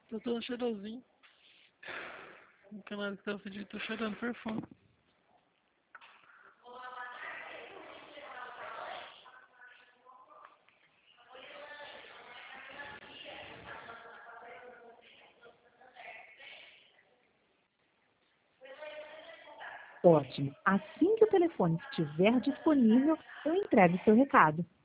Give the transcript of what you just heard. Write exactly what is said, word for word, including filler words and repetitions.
Tô todo cheirosinho. O canal que tava pedindo, tô cheirando perfume. Ótimo. Assim que o telefone estiver disponível, eu entrego o seu recado.